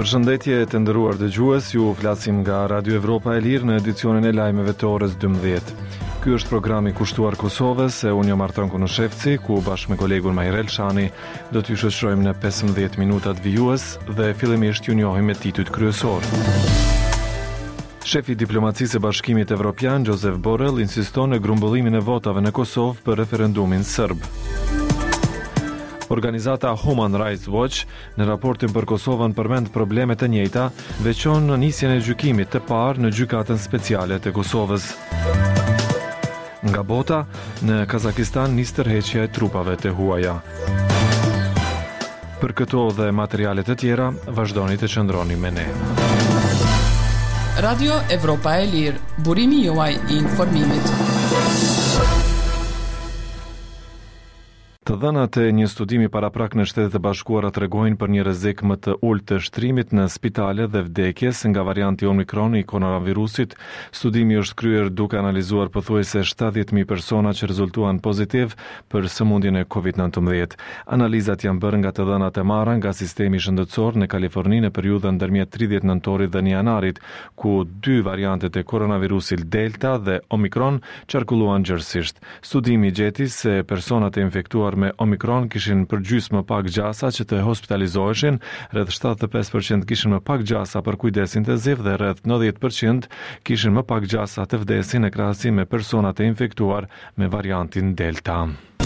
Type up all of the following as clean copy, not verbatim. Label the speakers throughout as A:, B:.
A: Përshëndetje të nderuar dëgjues, ju flasim nga Radio Evropa e Lirë në edicionin e lajmeve të orës 12. Ky është programi kushtuar Kosovës e unë jam Artan Kunushevci, ku bashkë me kolegun Majrel Shani do t'ju shoqërojmë në 15 minutat vijues dhe fillimisht ju njohim me titujt kryesor. Shefi i diplomacisë së Bashkimit Evropian, Josep Borrell, insiston në grumbullimin e votave në Kosovë për referendumin serb. Organizata Human Rights Watch në raportin për Kosovën përmend probleme të njëjta, veçon në nisjen e gjykimit të parë në gjykatën speciale të Kosovës. Nga bota, në Kazakistan nis tërheqja e trupave të huaja. Për këto dhe materiale të tjera, vazhdoni të qëndroni me ne.
B: Radio Evropa e Lirë, burimi juaj i informimit.
A: Të dhënat e një studimi paraprak në Shtetet e Bashkuara tregojnë për një rrezik më të ulët të shtrimit në spitale dhe vdekjes nga varianti Omikron i koronavirusit. Studimi është kryer duke analizuar pothuajse 70.000 persona që rezultuan pozitiv për sëmundjen e COVID-19. Analizat janë bërë nga të dhënat e marra nga sistemi shëndetësor në Kaliforni në periudhën ndërmjet 30 nëntorit dhe 1 janarit, ku 2 variantet e koronavirusit Delta dhe Omikron qarkulluan gjërësisht. Studimi gjeti se personat e infektuar me Omikron kishin përgjysmë më pak gjasa që të hospitalizoheshin, rreth 75% kishin më pak gjasa për kujdes intenziv dhe rreth 90% kishin më pak gjasa të vdesin në krahasim me personat e infektuar me variantin Delta.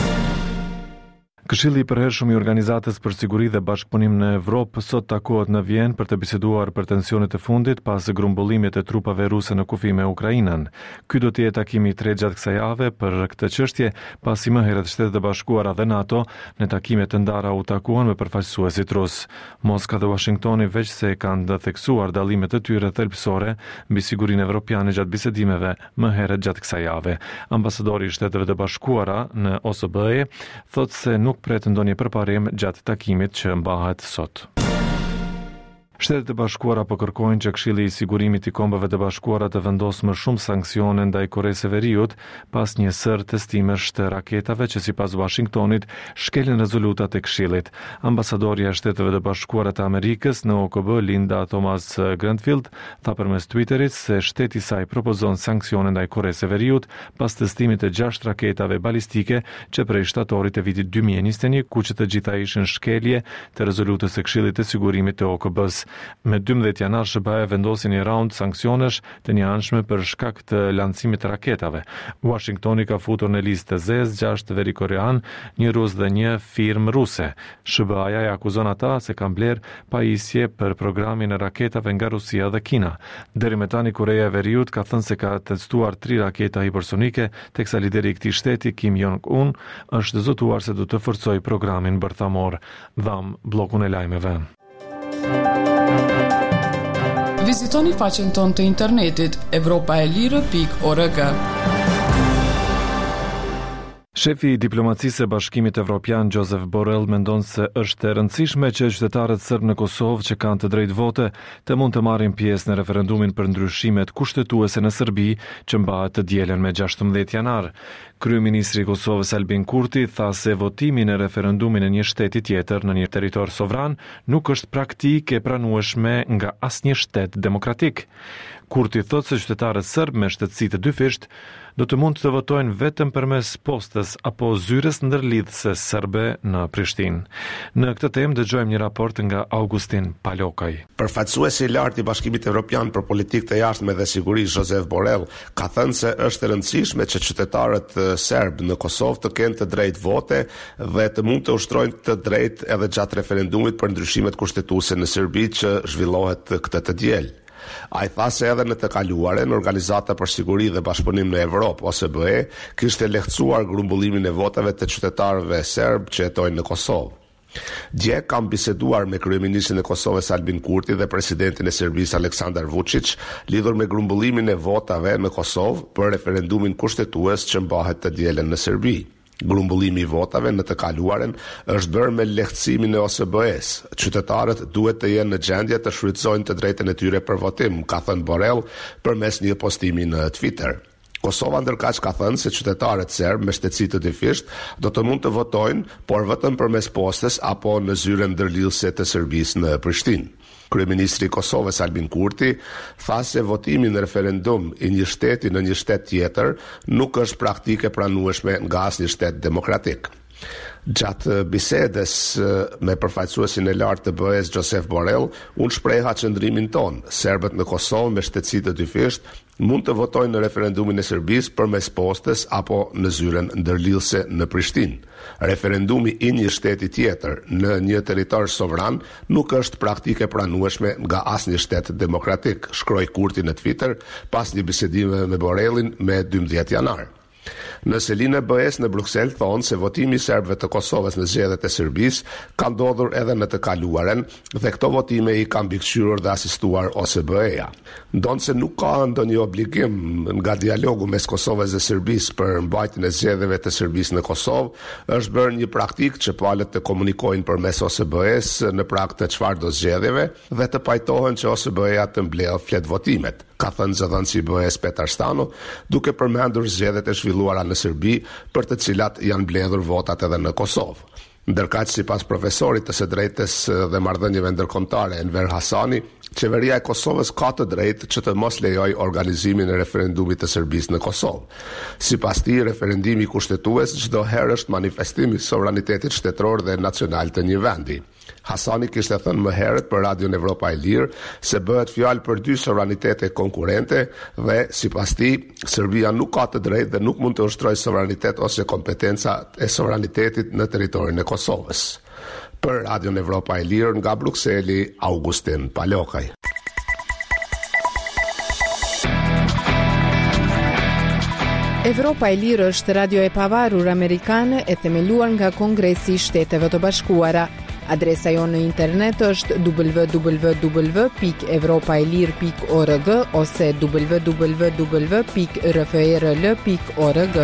A: Këshilli i përhershëm i Organizatës për Siguri dhe Bashkëpunim në Evropë sot takohet në Vjenë për të biseduar për tensionet e fundit pas grumbullimit të trupave ruse në kufi me Ukrainën. Ky do të jetë takimi i tretë gjatë kësaj jave për këtë çështje, pasi më herët Shtetet e Bashkuara dhe NATO në takime të ndara u takuan me përfaqësuesit rus. Moska dhe Washingtoni veç se kanë theksuar dallimet e tyre thelbësore mbi sigurinë evropiane gjatë bisedimeve më herët gjatë kësaj jave. Ambasadori i Shteteve të Bashkuara në OSBE thotë se nuk pret ndonjë përparim gjatë takimit që mbahet sot. Shtetet e Bashkuara po kërkojnë që Këshilli i Sigurimit i Kombeve të Bashkuara të vendosë më shumë sanksione ndaj Koresë së Veriut pas një sër testimesh të raketave që sipas Washingtonit shkelin rezolutat e Këshillit. Ambasadorja e Shteteve të Bashkuara të Amerikës në OKB, Linda Thomas Grantfield, tha përmes Twitterit se shteti i saj propozon sanksione ndaj Koresë së Veriut pas testimit të 6 raketave balistike që prej shtatorit të vitit 2021, ku që të gjitha ishin shkelje të rezolutës së Këshillit të Sigurimit të OKB-s. Me 12 janar SBA vendosi një raund sanksionesh të njëanshme për shkak të lancimit të raketave. Washingtoni ka futur në listë të zezë 6 veri korean, një rus dhe një firmë ruse. SBA-ja e akuzon ata se kanë bler pajisje për programin e raketave nga Rusia dhe Kina. Deri me tani Koreja e Veriut ka thënë se ka testuar 3 raketa hipersonike, teksa lideri i këtij shteti Kim Jong-un është zotuar se do të forcojë programin bërthamor. Dham bllokun e lajmeve.
B: Vizitoni faqen tonë të internetit evropaelire.org.
A: Shefi i diplomacisë së Bashkimit Evropian Josep Borrell mendon se është e rëndësishme që qytetarët serb në Kosovë që kanë të drejtë vote të mund të marrin pjesë në referendumin për ndryshimet kushtetuese në Serbi që mbahet të dielën me 16 janar. Kryeministri i Kosovës Albin Kurti tha se votimi në referendumin e një shteti tjetër në një territor sovran nuk është praktikë e pranueshme nga asnjë shtet demokratik. Kurti thotë se qytetarët serb me shtetësi të dyfisht do të mund të votojnë vetëm përmes postës apo zyrës ndërlidhëse serbe në Prishtinë. Në këtë temë dëgjojmë një raport nga Augustin Palokaj.
C: Përfaqësuesi i lartë i Bashkimit Evropian për politikë të jashtme dhe siguri Josep Borrell ka thënë se është e rëndësishme që qytetarët serb në Kosovë të kenë të drejtë vote dhe të mund të ushtrojnë të drejtë edhe gjatë referendumit për ndryshimet kushtetuese në Serbi që zhvillohet këtë të diel. Ai tha se edhe në të kaluaren Organizata për Siguri dhe Bashkëpunim në Evropë, OSBE, kishte lehtësuar grumbullimin e votave të qytetarëve serb që jetojnë në Kosovë. Dje kam biseduar me kryeministrin e Kosovës Albin Kurti dhe presidentin e Serbisë Aleksandar Vučić lidhur me grumbullimin e votave në Kosovë për referendumin kushtetues që mbahet të dielën në Serbi. Grumbullimi i votave në të kaluaren është bërë me lehtësimin e OSBE-s. Qytetarët duhet të jenë në gjendje të shfrytëzojnë të drejtën e tyre për votim, ka thënë Borrell përmes një postimi në Twitter. Kosova ndërkaq ka thënë se qytetarët serb me shtetësi të dyfisht do të mund të votojnë, por vetëm përmes postës apo në zyren ndërlidhëse të Serbisë në Prishtinë. Kryeministri i Kosovës Albin Kurti tha se votimi në referendum i një shteti në një shtet tjetër nuk është praktike pranueshme nga asnjë shtet demokratik. Gjatë bisedes me përfaqësuesin e lartë të BE-s Joseph Borrell, unë shpreha qëndrimin ton. Serbët në Kosovë me shtetësi të dyfisht mund të votojnë në referendumin e Serbisë përmes postës apo në zyren ndërlidhëse në Prishtinë. Referendumi i një shteti tjetër në një territor sovran nuk është praktike pranueshme nga asnjë shtet demokratik, shkroi Kurti në Twitter pas një bisedime me Borrellin me 12 janar. Në selinë e BE-s në Bruksel thonë se votimi i serbëve të Kosovës në zgjedhjet e Serbisë ka ndodhur edhe në të kaluaren dhe këto votime i kanë mbikëqyrur dhe asistuar OSBE-ja. Ndonse nuk ka ndonjë obligim nga dialogu mes Kosovës dhe Serbisë për mbajtjen e zgjedhjeve të Serbisë në Kosovë, është bërë një praktikë që palët të komunikojnë përmes OSBE-s në prag të çfarëdo zgjedhjeve dhe të pajtohen që OSBE-ja të mbledhë flet votimet, ka thënë zëdhënësi i BE-s Petar Stano, duke përmendur zgjedhjet e zhvilluara në Serbi, për të cilat janë mbledhur votat edhe në Kosovë. Ndërkaq sipas profesorit të së drejtës dhe marrëdhënieve ndërkombëtare Enver Hasani, qeveria e Kosovës ka të drejtë që të mos lejojë organizimin e referendumit të Serbisë në Kosovë. Sipas tij, referendumi kushtetues çdo herë është manifestim i sovranitetit shtetëror dhe nacional të një vendi. Hasani kishte thënë më herët për Radion Evropa e Lirë se bëhet fjalë për dy sovranitete konkurrente dhe sipas tij Serbia nuk ka të drejtë dhe nuk mund të ushtrojë sovranitet ose kompetenca e sovranitetit në territorin e Kosovës. Për Radion Evropa e Lirë nga Brukseli, Augustin Palokaj.
D: Evropa e Lirë është radio e pavarur amerikane e themeluar nga Kongresi i Shteteve të Bashkuara. Adresa jonë në internet është www.evropaelir.org ose www.rfrl.org.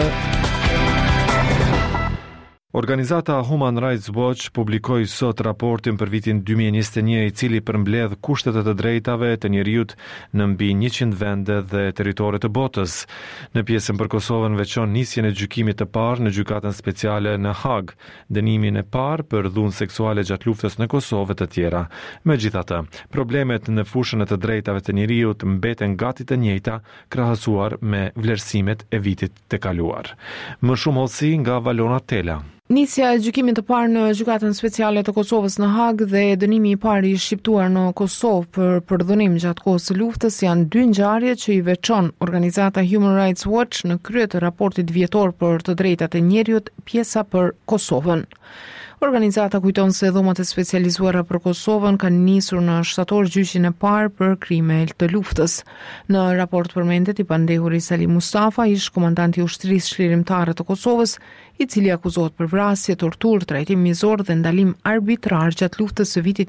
A: Organizata Human Rights Watch publikoi sot raportin për vitin 2021 i cili përmbledh kushtet e të drejtave të njerëzit në mbi 100 vende dhe territore të botës. Në pjesën për Kosovën veçon nisjen e gjykimit të parë në gjykatën speciale në Hag, dënimin e parë për dhunë seksuale gjatë luftës në Kosovë të tjera. Megjithatë, problemet në fushën e të drejtave të njerëzit mbeten gati të njëjta krahasuar me vlerësimet e vitit të kaluar. Më shumë hollësi nga Valona Tela.
D: Nisja e gjykimit të parë në gjykatën speciale të Kosovës në Hag dhe dënimi i parë i shqiptuar në Kosovë për dhënim gjatë kohës së luftës janë dy ngjarje që i veçon organizata Human Rights Watch në krye të raportit vjetor për të drejtat e njerëzit, pjesa për Kosovën. Organizata kujton se dhomat e specializuara për Kosovën kanë nisur në shtator gjyqin e parë për krime të luftës. Në raport përmendet i pandehuri Salim Mustafa, ish komandanti i ushtrisë çlirimtare të Kosovës, i cili akuzohet për vrasje, torturë, trajtim mizor dhe ndalim arbitrar gjatë luftës së vitit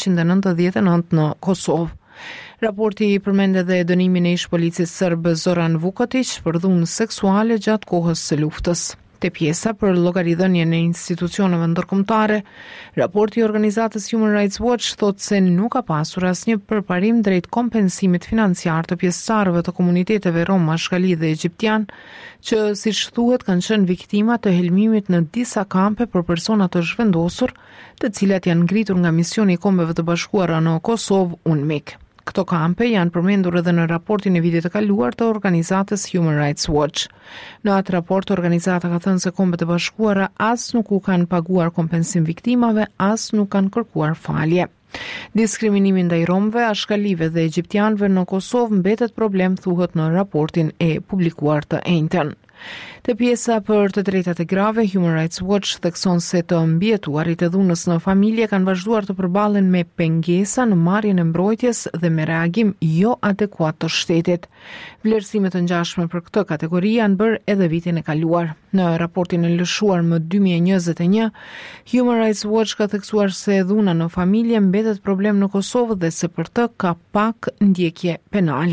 D: 1999 në Kosovë. Raporti përmendet edhe dënimin e ish policisë serb Zoran Vukotić për dhunë seksuale gjatë kohës së luftës. Te pjesa për llogaridhënien e institucioneve ndërkombëtare, raporti i organizatës Human Rights Watch thotë se nuk ka pasur asnjë përparim drejt kompensimit financiar të pjesëtarëve të komuniteteve rom, mashkali dhe egjiptian, që siç thuhet kanë qenë viktima të helmimit në disa kampe për persona të zhvendosur, të cilat janë ngritur nga misioni i Kombeve të Bashkuara në Kosovë, UNMIK. Këto kampe janë përmendur edhe në raportin e vitit të kaluar të organizatës Human Rights Watch. Në atë raport, organizata ka thënë se Kombet e Bashkuara as nuk u kanë paguar kompensim viktimave, as nuk kanë kërkuar falje. Diskriminimi ndaj romëve, ashkalive dhe egjiptianëve në Kosovë mbetet problem, thuhet në raportin e publikuar të njëjtën. Te pjesa për të drejtat e grave, Human Rights Watch thekson se të mbietuarit e dhunës në familje kanë vazhduar të përballen me pengesa në marrjen e mbrojtjes dhe me reagim jo adekuat të shtetit. Vlerësimet të ngjashme për këtë kategori janë bërë edhe vitin e kaluar. Në raportin e lëshuar më 2021, Human Rights Watch ka theksuar se dhuna në familje mbetet problem në Kosovë dhe se për të ka pak ndjekje penale.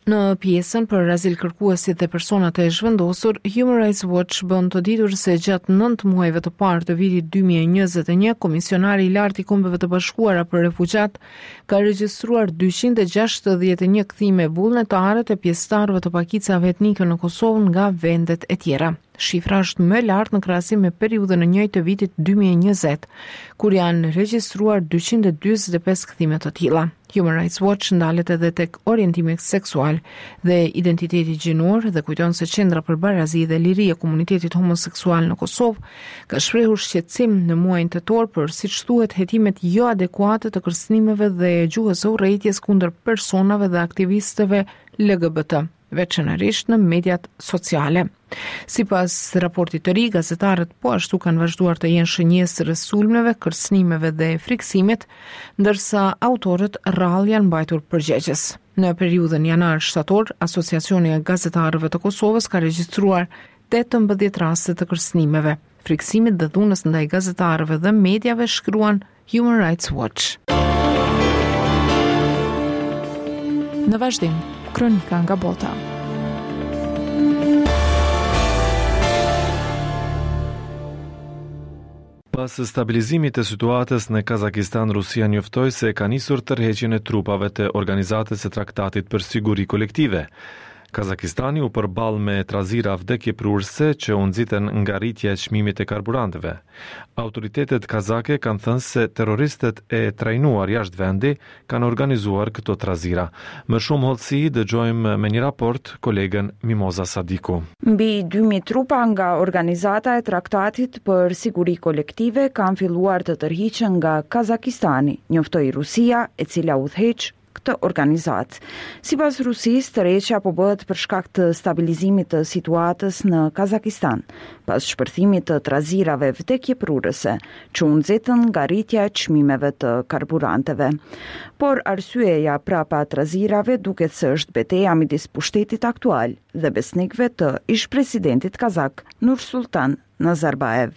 D: Në pjesën për azil kërkuesit dhe personat e zhvendosur, Human Rights Watch bën të ditur se gjatë 9 muajve të parë të vitit 2021, Komisionari i Lartë i Kombeve të Bashkuara për Refugjat ka regjistruar 261 kthime vullnetare të pjesëtarëve të pakicave etnike në Kosovë nga vendet e tjera. Shifra është më lartë në krahasim me periudhën e njëjtë të vitit 2020, kur janë regjistruar 245 kthime të tilla. Human Rights Watch ndalet edhe tek orientimi seksual dhe identiteti gjinor dhe kujton se Qendra për Barazi dhe Liri e Komunitetit Homoseksual në Kosovë ka shprehur shqetësim në muajin tetor për, siç thuhet, hetimet jo adekuate të kërcënimeve dhe gjuhës së urrëties kundër personave dhe aktivistëve LGBT, veçanërisht në mediat sociale. Sipas raportit të ri, gazetarët po ashtu kanë vazhduar të jenë shënjesë rreth sulmeve, kërcënimeve dhe friksimit, ndërsa autorët rrallë janë mbajtur përgjegjës. Në periudhën janar-shtator, Asociacioni e Gazetarëve të Kosovës ka regjistruar 18 raste të kërcënimeve, friksimit dhe dhunës ndaj gazetarëve dhe mediave, shkruan Human Rights Watch.
B: Në vazhdim, kronika nga bota.
A: Pas stabilizimit të situatës në Kazakistan, Rusia njoftoi se ka nisur tërheqjen e trupave të Organizatës së Traktatit për Siguri Kolektive. Kazakistani u përball me trazira vdekjeprurëse që u nxiten nga rritja e çmimit të karburanteve. Autoritetet kazake kanë thënë se terroristët e trajnuar jashtë vendi kanë organizuar këto trazira. Më shumë hollësi dëgjojmë me një raport kolegen Mimoza Sadiku.
E: Mbi 2000 trupa nga Organizata e Traktatit për Siguri Kolektive kanë filluar të tërhiqen nga Kazakistani, njoftoi Rusia, e cila udhëheq këtë organizat. Sipas Rusisë, tërheqja po bëhet për shkak të stabilizimit të situatës në Kazakistan, pas shpërthimit të trazirave vdekjeprurëse që u nxitën nga rritja e çmimeve të karburanteve. Por arsyeja prapa trazirave duket se është betejë midis pushtetit aktual dhe besnikëve të ish-presidentit kazak Nursultan Nazarbayev.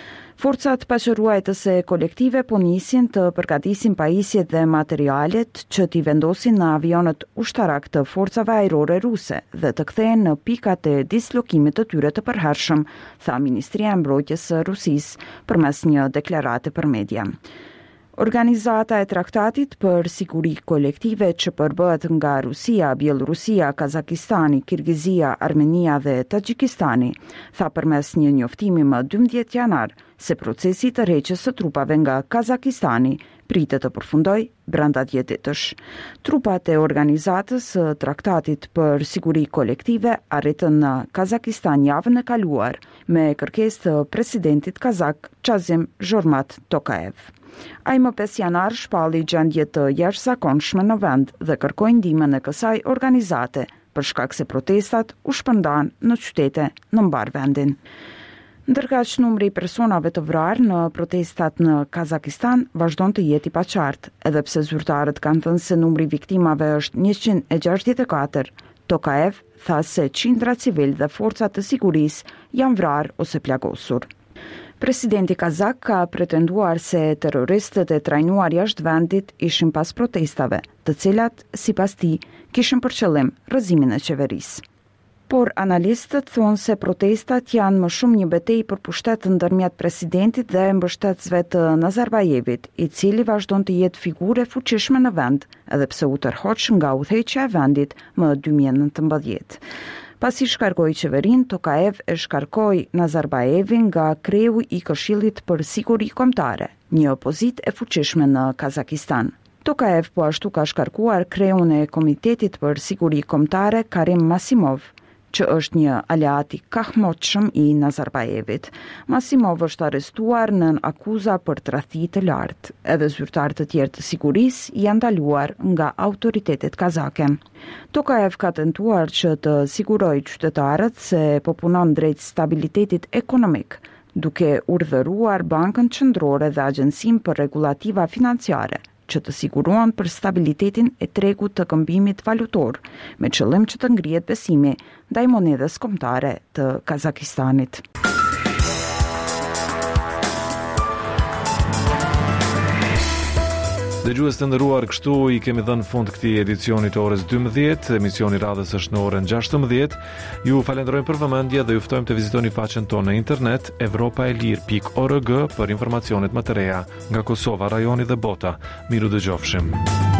E: Forcat paqëruajtëse kolektive po nisin të përgatisin pajisjet dhe materialet që t'i vendosin në avionët ushtarak të forcave ajrore ruse dhe të kthehen në pikat e dislokimit të tyre të përhershëm, tha Ministria e Mbrojtjes së Rusisë përmes një deklarate për media. Organizata e Traktatit për Siguri Kolektive që përbëhet nga Rusia, Bielorusia, Kazakistani, Kirgizia, Armenia dhe Tagjikistani, tha përmes një njoftimi më 12 janar se procesi të tërheqjes së trupave nga Kazakistani pritet të përfundoj brenda 10 ditësh. Trupat e Organizatës së Traktatit për Siguri Kolektive arritën në Kazakistan javën e kaluar me kërkesë të presidentit kazak Kazim Zhormat Tokayev. Ai më 5 janar shpalli gjendje të jashtëzakonshme në vend dhe kërkoi ndihmën e kësaj organizate për shkak se protestat u shpërndan në qytete në mbar vendin. Ndërkaq numri i personave të vrarë në protestat në Kazakistan vazhdon të jetë i paqartë, edhe pse zyrtarët kanë thënë se numri i viktimave është 164. Tokayev tha se qindra civil dhe forcat të sigurisë janë vrarë ose plagosur. Presidenti kazak ka pretenduar se terroristët e trajnuar jashtë vendit ishin pas protestave, të cilat, sipas tij, kishin për qëllim rrëzimin e qeverisë. Por analistët thonë se protestat janë më shumë një betejë për pushtet ndërmjet presidentit dhe mbështetësve të Nazarbayevit, i cili vazhdon të jetë figurë e fuqishme në vend, edhe pse u tërhoq nga udhëheqja e vendit më 2019. Pasi shkarkoi qeverinë, Tokayev e shkarkoi Nazarbayevin nga kreu i Këshillit për Siguri Kombëtare, një opozitë e fuqishme në Kazakistan. Tokayev po ashtu ka shkarkuar kreun e Komitetit për Siguri Kombëtare Karim Masimov, që është një aleat i kahmoqshëm i Nazarbayevit. Masimov është arrestuar në akuza për tradhti të lartë. Edhe zyrtarë të tjerë të sigurisë janë ndaluar nga autoritetet kazake. Tokayev ka tentuar që të sigurojë qytetarët se po punon drejt stabilitetit ekonomik, duke urdhëruar Bankën Qendrore dhe Agjencinë për Rregullativa Financiare që të sigurohen për stabilitetin e tregut të këmbimit valutor, me qëllim që të ngrihet besimi ndaj monedhës kombëtare të Kazakistanit.
A: Dëgjues të nderuar, kështu I kemi dhënë fund këtij edicioni të orës 12. Emisioni radhës është në orën 16. Ju falenderojmë për vëmendje dhe ju ftojmë të vizitoni faqen tonë në internet evropaelir.org për informacionet më të reja nga Kosova, rajoni dhe bota. Miru dëgjofshim.